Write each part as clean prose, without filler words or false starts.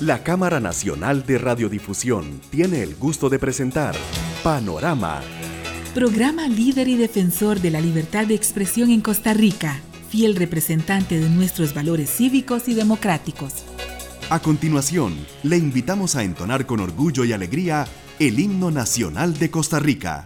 La Cámara Nacional de Radiodifusión tiene el gusto de presentar Panorama. Programa líder y defensor de la libertad de expresión en Costa Rica, fiel representante de nuestros valores cívicos y democráticos. A continuación, le invitamos a entonar con orgullo y alegría el himno nacional de Costa Rica.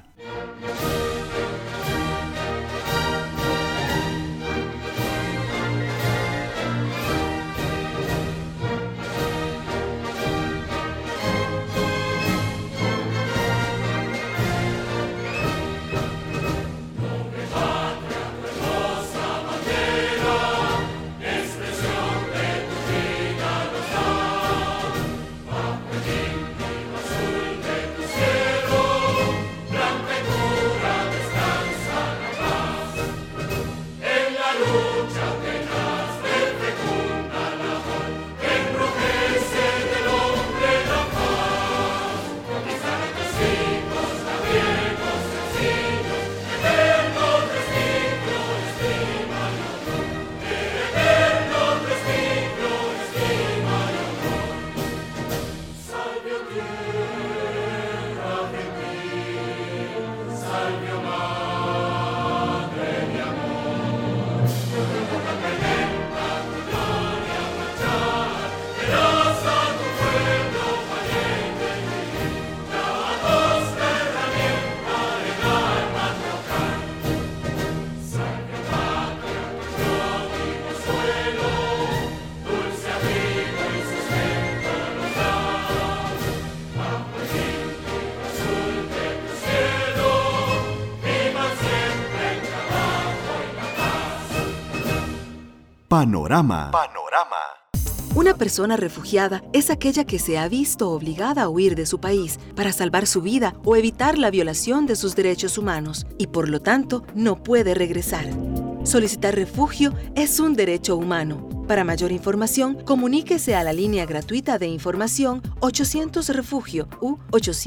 Panorama. Una persona refugiada es aquella que se ha visto obligada a huir de su país para salvar su vida o evitar la violación de sus derechos humanos y por lo tanto no puede regresar. Solicitar refugio es un derecho humano. Para mayor información, comuníquese a la línea gratuita de información 800 Refugio u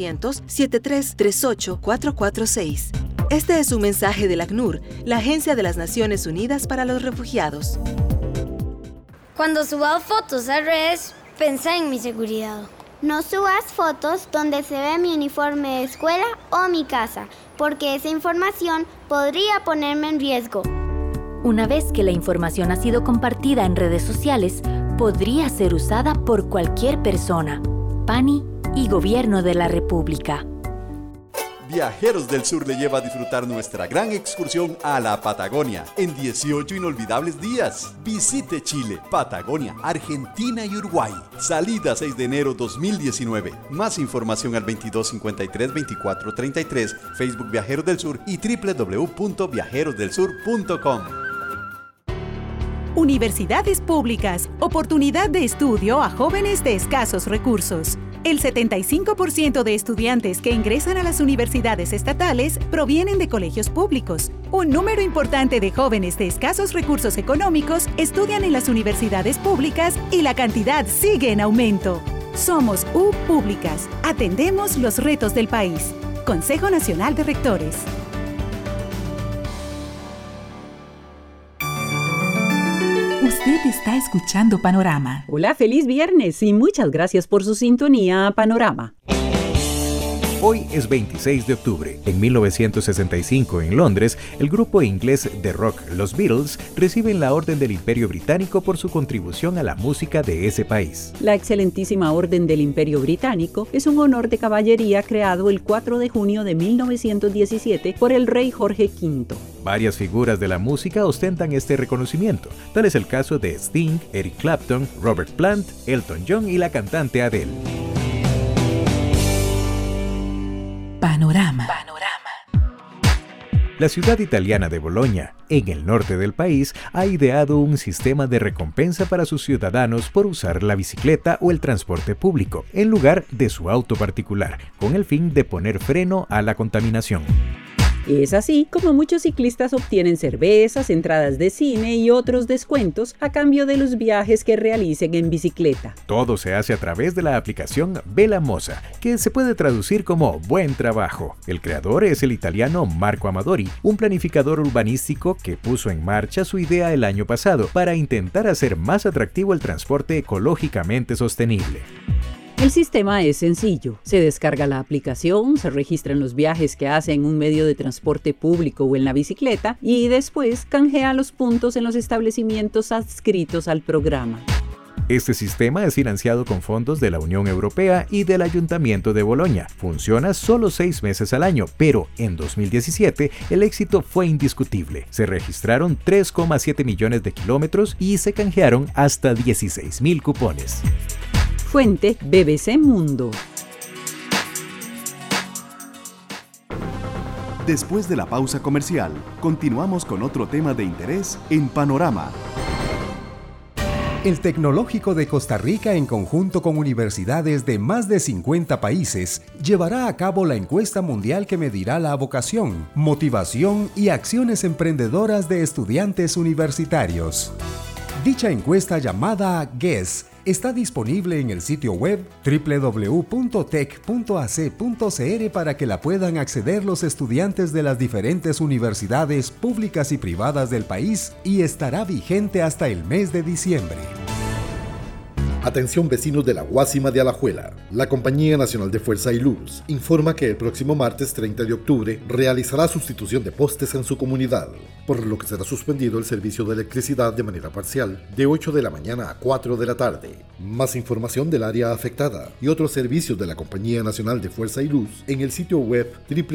800-7338-446. Este es un mensaje del ACNUR, la Agencia de las Naciones Unidas para los Refugiados. Cuando subas fotos a redes, pensá en mi seguridad. No subas fotos donde se ve mi uniforme de escuela o mi casa, porque esa información podría ponerme en riesgo. Una vez que la información ha sido compartida en redes sociales, podría ser usada por cualquier persona. PANI y Gobierno de la República. Viajeros del Sur le lleva a disfrutar nuestra gran excursión a la Patagonia en 18 inolvidables días. Visite Chile, Patagonia, Argentina y Uruguay. Salida 6 de enero 2019. Más información al 2253-2433, Facebook Viajeros del Sur y www.viajerosdelsur.com. Universidades públicas, oportunidad de estudio a jóvenes de escasos recursos. El 75% de estudiantes que ingresan a las universidades estatales provienen de colegios públicos. Un número importante de jóvenes de escasos recursos económicos estudian en las universidades públicas y la cantidad sigue en aumento. Somos U Públicas. Atendemos los retos del país. Consejo Nacional de Rectores. Usted está escuchando Panorama. Hola, feliz viernes y muchas gracias por su sintonía a Panorama. Hoy es 26 de octubre. En 1965, en Londres, el grupo inglés de rock Los Beatles reciben la Orden del Imperio Británico por su contribución a la música de ese país. La excelentísima Orden del Imperio Británico es un honor de caballería creado el 4 de junio de 1917 por el rey Jorge V. Varias figuras de la música ostentan este reconocimiento. Tal es el caso de Sting, Eric Clapton, Robert Plant, Elton John y la cantante Adele. Panorama. La ciudad italiana de Bolonia, en el norte del país, ha ideado un sistema de recompensa para sus ciudadanos por usar la bicicleta o el transporte público, en lugar de su auto particular, con el fin de poner freno a la contaminación. Es así como muchos ciclistas obtienen cervezas, entradas de cine y otros descuentos a cambio de los viajes que realicen en bicicleta. Todo se hace a través de la aplicación Vela Mossa, que se puede traducir como buen trabajo. El creador es el italiano Marco Amadori, un planificador urbanístico que puso en marcha su idea el año pasado para intentar hacer más atractivo el transporte ecológicamente sostenible. El sistema es sencillo. Se descarga la aplicación, se registran los viajes que hace en un medio de transporte público o en la bicicleta y después canjea los puntos en los establecimientos adscritos al programa. Este sistema es financiado con fondos de la Unión Europea y del Ayuntamiento de Bolonia. Funciona solo 6 meses al año, pero en 2017 el éxito fue indiscutible. Se registraron 3,7 millones de kilómetros y se canjearon hasta 16,000 cupones. Fuente BBC Mundo. Después de la pausa comercial, continuamos con otro tema de interés en Panorama. El Tecnológico de Costa Rica, en conjunto con universidades de más de 50 países, llevará a cabo la encuesta mundial que medirá la vocación, motivación y acciones emprendedoras de estudiantes universitarios. Dicha encuesta, llamada GUESS, está disponible en el sitio web www.tec.ac.cr para que la puedan acceder los estudiantes de las diferentes universidades públicas y privadas del país y estará vigente hasta el mes de diciembre. Atención vecinos de la Guásima de Alajuela. La Compañía Nacional de Fuerza y Luz informa que el próximo martes 30 de octubre realizará sustitución de postes en su comunidad, por lo que será suspendido el servicio de electricidad de manera parcial de 8 de la mañana a 4 de la tarde. Más información del área afectada y otros servicios de la Compañía Nacional de Fuerza y Luz en el sitio web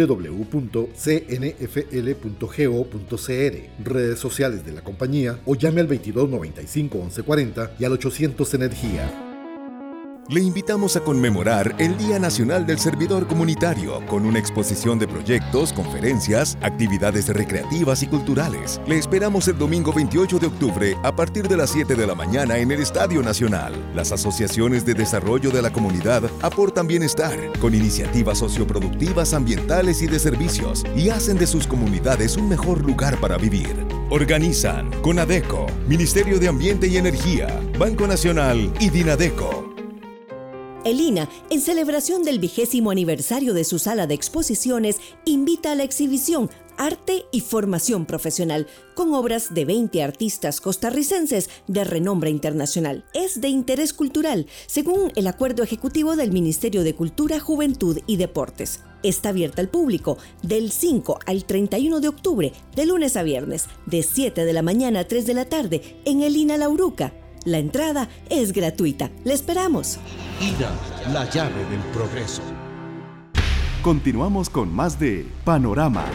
www.cnfl.go.cr, redes sociales de la compañía o llame al 22 95 11 40 y al 800 Energía. Le invitamos a conmemorar el Día Nacional del Servidor Comunitario con una exposición de proyectos, conferencias, actividades recreativas y culturales. Le esperamos el domingo 28 de octubre a partir de las 7 de la mañana en el Estadio Nacional. Las asociaciones de desarrollo de la comunidad aportan bienestar con iniciativas socioproductivas, ambientales y de servicios y hacen de sus comunidades un mejor lugar para vivir. Organizan CONADECO, Ministerio de Ambiente y Energía, Banco Nacional y Dinadeco. El INA, en celebración del 20º aniversario de su sala de exposiciones, invita a la exhibición Arte y Formación Profesional, con obras de 20 artistas costarricenses de renombre internacional. Es de interés cultural, según el acuerdo ejecutivo del Ministerio de Cultura, Juventud y Deportes. Está abierta al público del 5 al 31 de octubre, de lunes a viernes, de 7 de la mañana a 3 de la tarde, en el INA Lauruca. La entrada es gratuita. ¡Le esperamos! INA, la llave del progreso. Continuamos con más de Panorama.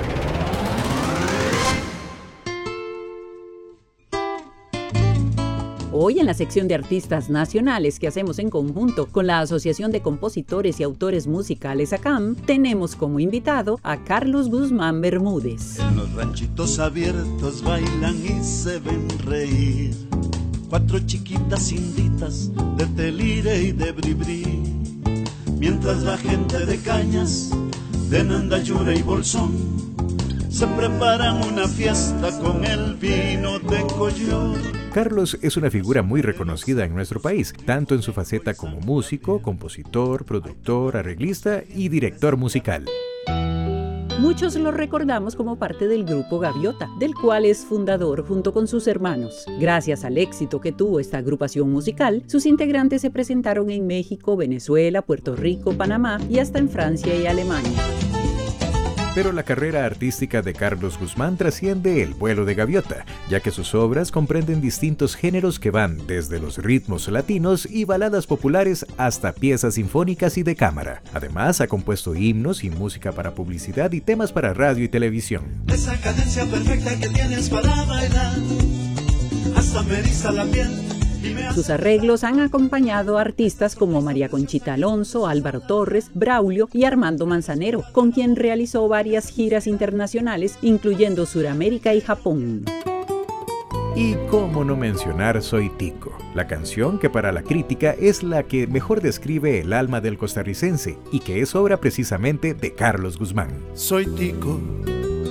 Hoy en la sección de artistas nacionales que hacemos en conjunto con la Asociación de Compositores y Autores Musicales ACAM, tenemos como invitado a Carlos Guzmán Bermúdez. En los ranchitos abiertos bailan y se ven reír 4 chiquitas inditas de Telire y de Bribri, mientras la gente de Cañas, de Nandayure y Bolsón se preparan una fiesta con el vino de Coyol. Carlos es una figura muy reconocida en nuestro país, tanto en su faceta como músico, compositor, productor, arreglista y director musical. Muchos lo recordamos como parte del grupo Gaviota, del cual es fundador junto con sus hermanos. Gracias al éxito que tuvo esta agrupación musical, sus integrantes se presentaron en México, Venezuela, Puerto Rico, Panamá y hasta en Francia y Alemania. Pero la carrera artística de Carlos Guzmán trasciende el vuelo de gaviota, ya que sus obras comprenden distintos géneros que van desde los ritmos latinos y baladas populares hasta piezas sinfónicas y de cámara. Además, ha compuesto himnos y música para publicidad y temas para radio y televisión. Esa cadencia perfecta que tienes para bailar, hasta me eriza la piel. Sus arreglos han acompañado a artistas como María Conchita Alonso, Álvaro Torres, Braulio y Armando Manzanero, con quien realizó varias giras internacionales, incluyendo Suramérica y Japón. Y cómo no mencionar Soy Tico, la canción que para la crítica es la que mejor describe el alma del costarricense y que es obra precisamente de Carlos Guzmán. Soy Tico,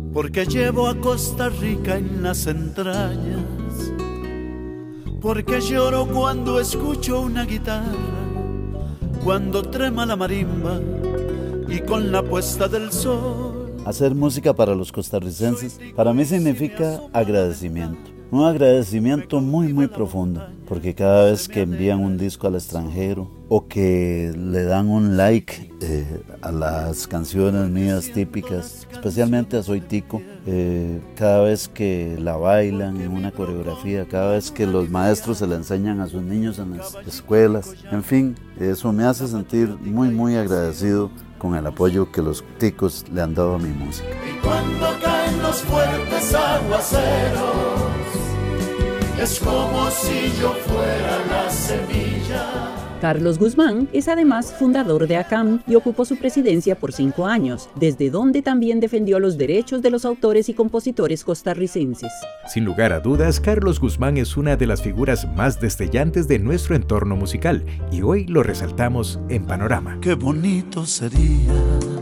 porque llevo a Costa Rica en las entrañas, porque lloro cuando escucho una guitarra, cuando trema la marimba y con la puesta del sol. Hacer música para los costarricenses para mí significa agradecimiento. Un agradecimiento muy muy profundo, porque cada vez que envían un disco al extranjero o que le dan un like a las canciones mías típicas, especialmente a Soy Tico, cada vez que la bailan en una coreografía, cada vez que los maestros se la enseñan a sus niños en las escuelas, en fin, eso me hace sentir muy muy agradecido con el apoyo que los ticos le han dado a mi música. Y cuando caen los fuertes aguaceros, es como si yo fuera la semilla. Carlos Guzmán es además fundador de ACAM y ocupó su presidencia por 5 años, desde donde también defendió los derechos de los autores y compositores costarricenses. Sin lugar a dudas, Carlos Guzmán es una de las figuras más destellantes de nuestro entorno musical y hoy lo resaltamos en Panorama. Qué bonito sería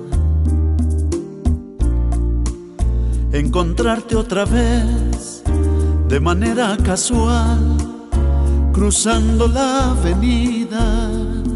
encontrarte otra vez de manera casual, cruzando la avenida,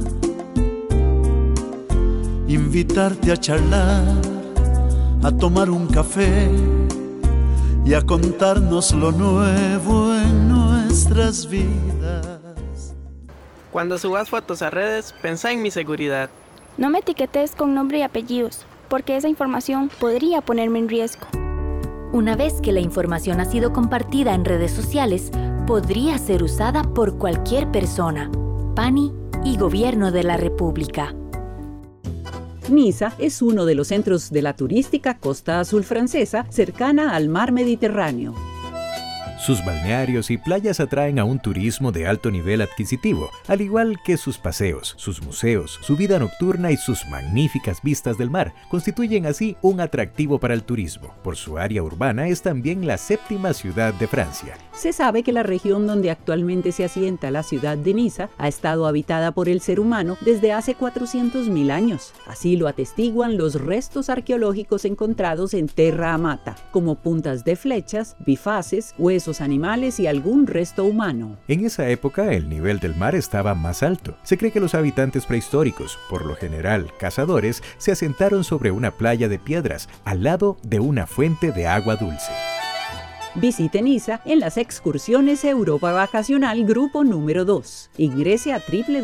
invitarte a charlar, a tomar un café y a contarnos lo nuevo en nuestras vidas. Cuando subas fotos a redes, pensá en mi seguridad. No me etiquetes con nombre y apellidos, porque esa información podría ponerme en riesgo. Una vez que la información ha sido compartida en redes sociales, podría ser usada por cualquier persona. PANI y Gobierno de la República. Niza es uno de los centros de la turística Costa Azul francesa, cercana al mar Mediterráneo. Sus balnearios y playas atraen a un turismo de alto nivel adquisitivo, al igual que sus paseos, sus museos, su vida nocturna y sus magníficas vistas del mar, constituyen así un atractivo para el turismo. Por su área urbana es también la 7ª ciudad de Francia. Se sabe que la región donde actualmente se asienta la ciudad de Niza ha estado habitada por el ser humano desde hace 400.000 años. Así lo atestiguan los restos arqueológicos encontrados en Terra Amata, como puntas de flechas, bifaces, huesos animales y algún resto humano. En esa época el nivel del mar estaba más alto. Se cree que los habitantes prehistóricos, por lo general cazadores, se asentaron sobre una playa de piedras al lado de una fuente de agua dulce. Visite Niza en las excursiones Europa Vacacional Grupo número 2. Ingrese a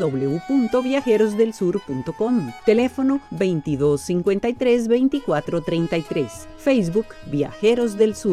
www.viajerosdelsur.com. Teléfono 2253 2433. Facebook Viajeros del Sur.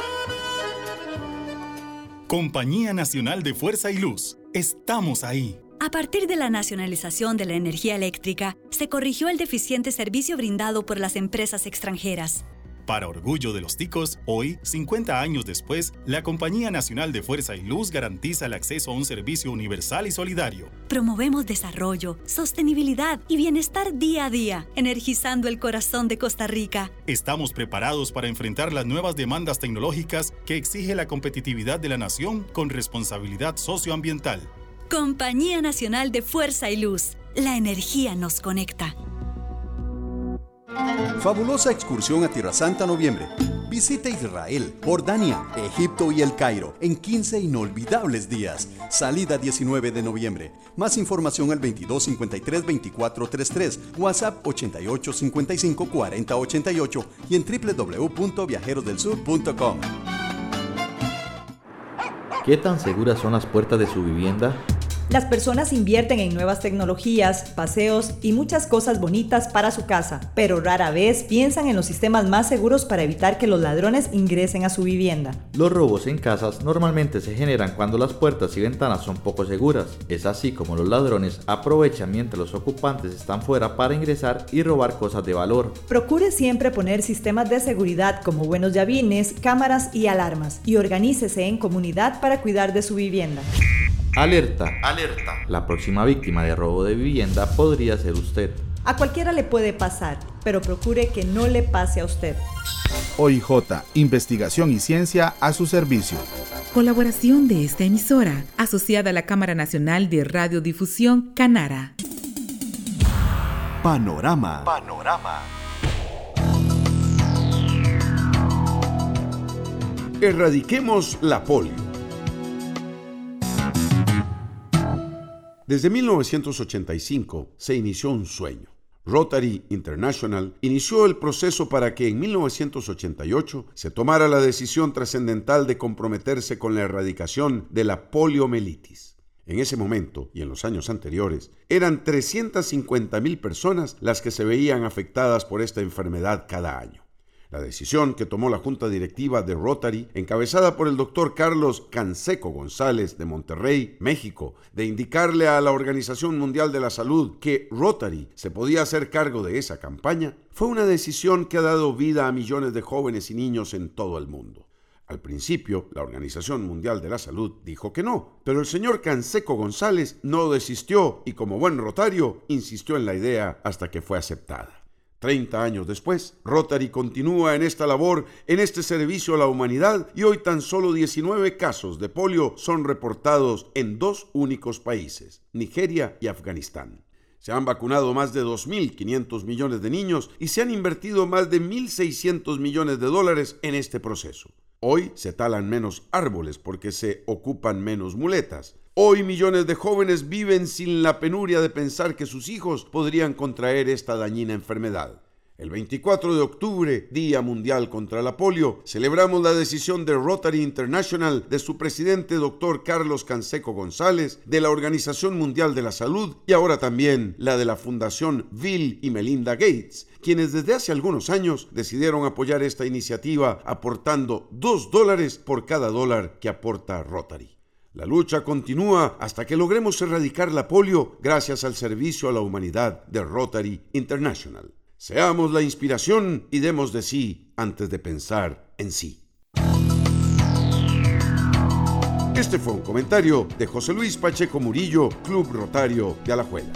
Compañía Nacional de Fuerza y Luz. Estamos ahí. A partir de la nacionalización de la energía eléctrica, se corrigió el deficiente servicio brindado por las empresas extranjeras. Para orgullo de los ticos, hoy, 50 años después, la Compañía Nacional de Fuerza y Luz garantiza el acceso a un servicio universal y solidario. Promovemos desarrollo, sostenibilidad y bienestar día a día, energizando el corazón de Costa Rica. Estamos preparados para enfrentar las nuevas demandas tecnológicas que exige la competitividad de la nación con responsabilidad socioambiental. Compañía Nacional de Fuerza y Luz. La energía nos conecta. Fabulosa excursión a Tierra Santa noviembre. Visita Israel, Jordania, Egipto y El Cairo en 15 inolvidables días. Salida 19 de noviembre. Más información al 2253-2433, WhatsApp 8855-4088 y en www.viajerosdelsur.com. ¿Qué tan seguras son las puertas de su vivienda? Las personas invierten en nuevas tecnologías, paseos y muchas cosas bonitas para su casa, pero rara vez piensan en los sistemas más seguros para evitar que los ladrones ingresen a su vivienda. Los robos en casas normalmente se generan cuando las puertas y ventanas son poco seguras. Es así como los ladrones aprovechan mientras los ocupantes están fuera para ingresar y robar cosas de valor. Procure siempre poner sistemas de seguridad como buenos llavines, cámaras y alarmas, y organícese en comunidad para cuidar de su vivienda. Alerta, alerta. La próxima víctima de robo de vivienda podría ser usted. A cualquiera le puede pasar, pero procure que no le pase a usted. OIJ, investigación y ciencia a su servicio. Colaboración de esta emisora, asociada a la Cámara Nacional de Radiodifusión, Canara. Panorama. Erradiquemos la polio. Desde 1985 se inició un sueño. Rotary International inició el proceso para que en 1988 se tomara la decisión trascendental de comprometerse con la erradicación de la poliomielitis. En ese momento y en los años anteriores, eran 350,000 personas las que se veían afectadas por esta enfermedad cada año. La decisión que tomó la Junta Directiva de Rotary, encabezada por el Dr. Carlos Canseco González de Monterrey, México, de indicarle a la Organización Mundial de la Salud que Rotary se podía hacer cargo de esa campaña, fue una decisión que ha dado vida a millones de jóvenes y niños en todo el mundo. Al principio, la Organización Mundial de la Salud dijo que no, pero el señor Canseco González no desistió y como buen rotario insistió en la idea hasta que fue aceptada. 30 años después, Rotary continúa en esta labor, en este servicio a la humanidad, y hoy tan solo 19 casos de polio son reportados en 2 únicos países, Nigeria y Afganistán. Se han vacunado más de 2.500 millones de niños y se han invertido más de 1.600 millones de dólares en este proceso. Hoy se talan menos árboles porque se ocupan menos muletas. Hoy millones de jóvenes viven sin la penuria de pensar que sus hijos podrían contraer esta dañina enfermedad. El 24 de octubre, Día Mundial contra la Polio, celebramos la decisión de Rotary International, de su presidente Dr. Carlos Canseco González, de la Organización Mundial de la Salud y ahora también la de la Fundación Bill y Melinda Gates, quienes desde hace algunos años decidieron apoyar esta iniciativa aportando $2 por cada dólar que aporta Rotary. La lucha continúa hasta que logremos erradicar la polio gracias al servicio a la humanidad de Rotary International. Seamos la inspiración y demos de sí antes de pensar en sí. Este fue un comentario de José Luis Pacheco Murillo, Club Rotario de Alajuela.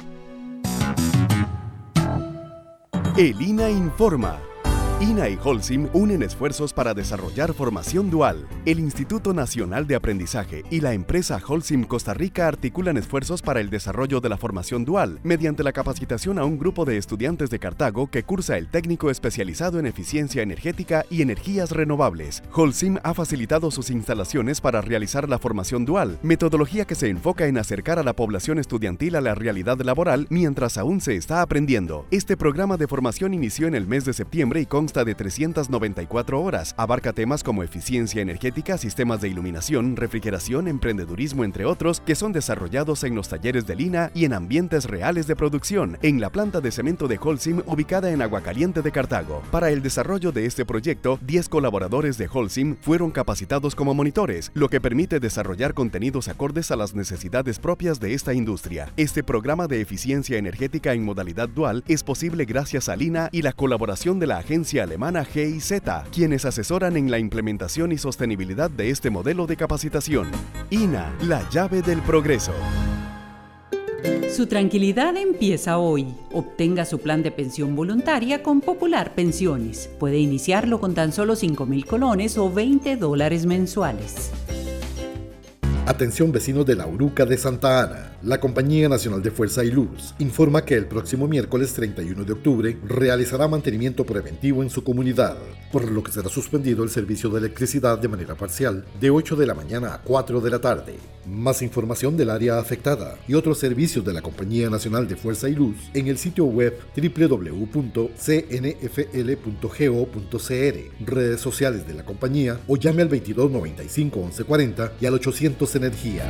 El INA informa. INA y Holcim unen esfuerzos para desarrollar formación dual. El Instituto Nacional de Aprendizaje y la empresa Holcim Costa Rica articulan esfuerzos para el desarrollo de la formación dual mediante la capacitación a un grupo de estudiantes de Cartago que cursa el técnico especializado en eficiencia energética y energías renovables. Holcim ha facilitado sus instalaciones para realizar la formación dual, metodología que se enfoca en acercar a la población estudiantil a la realidad laboral mientras aún se está aprendiendo. Este programa de formación inició en el mes de septiembre y consta de 394 horas. Abarca temas como eficiencia energética, sistemas de iluminación, refrigeración, emprendedurismo, entre otros, que son desarrollados en los talleres del INA y en ambientes reales de producción, en la planta de cemento de Holcim ubicada en Aguacaliente de Cartago. Para el desarrollo de este proyecto, 10 colaboradores de Holcim fueron capacitados como monitores, lo que permite desarrollar contenidos acordes a las necesidades propias de esta industria. Este programa de eficiencia energética en modalidad dual es posible gracias al INA y la colaboración de la agencia alemana GIZ, quienes asesoran en la implementación y sostenibilidad de este modelo de capacitación. INA, la llave del progreso. Su tranquilidad empieza hoy. Obtenga su plan de pensión voluntaria con Popular Pensiones. Puede iniciarlo con tan solo 5,000 colones o $20 mensuales. Atención vecinos de la Uruca de Santa Ana. La Compañía Nacional de Fuerza y Luz informa que el próximo miércoles 31 de octubre realizará mantenimiento preventivo en su comunidad, por lo que será suspendido el servicio de electricidad de manera parcial de 8 de la mañana a 4 de la tarde. Más información del área afectada y otros servicios de la Compañía Nacional de Fuerza y Luz en el sitio web www.cnfl.go.cr, redes sociales de la compañía o llame al 22 95 11 40 y al 800 Energía.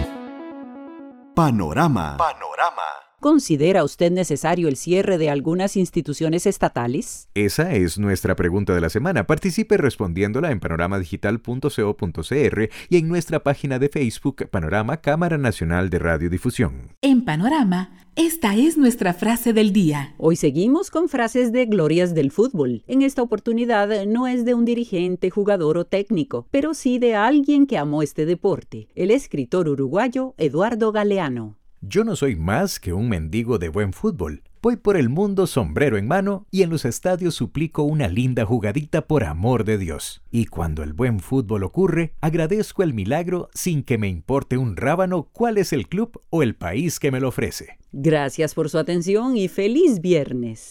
Panorama. ¿Considera usted necesario el cierre de algunas instituciones estatales? Esa es nuestra pregunta de la semana. Participe respondiéndola en panoramadigital.co.cr y en nuestra página de Facebook Panorama Cámara Nacional de Radiodifusión. En Panorama, esta es nuestra frase del día. Hoy seguimos con frases de glorias del fútbol. En esta oportunidad no es de un dirigente, jugador o técnico, pero sí de alguien que amó este deporte, el escritor uruguayo Eduardo Galeano. Yo no soy más que un mendigo de buen fútbol. Voy por el mundo sombrero en mano y en los estadios suplico una linda jugadita por amor de Dios. Y cuando el buen fútbol ocurre, agradezco el milagro sin que me importe un rábano cuál es el club o el país que me lo ofrece. Gracias por su atención y feliz viernes.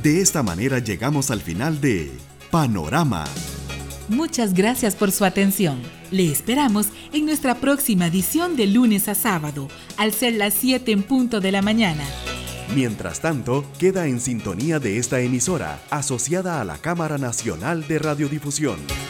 De esta manera llegamos al final de Panorama. Muchas gracias por su atención. Le esperamos en nuestra próxima edición de lunes a sábado, al ser las 7 en punto de la mañana. Mientras tanto, queda en sintonía de esta emisora, asociada a la Cámara Nacional de Radiodifusión.